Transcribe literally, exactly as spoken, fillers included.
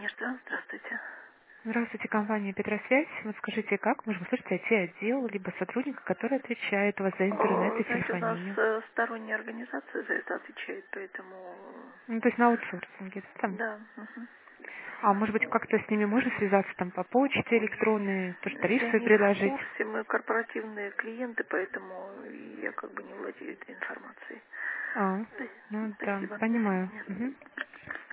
Конечно, здравствуйте. Здравствуйте, компания Петросвязь. Вот скажите, как можно услышать ай ти-отдел, либо сотрудника, который отвечает у вас за интернет О, и знаете, у нас телефонию? э, сторонняя организация за это отвечает, поэтому Ну, то есть на аутсорсинге, да, там? да. Мгм. А может быть, как-то с ними можно связаться там по почте Ой, электронной, тоже тариф я свой не в предложить? курсе, мы корпоративные клиенты, поэтому я как бы не владею этой информацией. А, Да, ну да, спасибо, до понимаю. свидания. Мгм.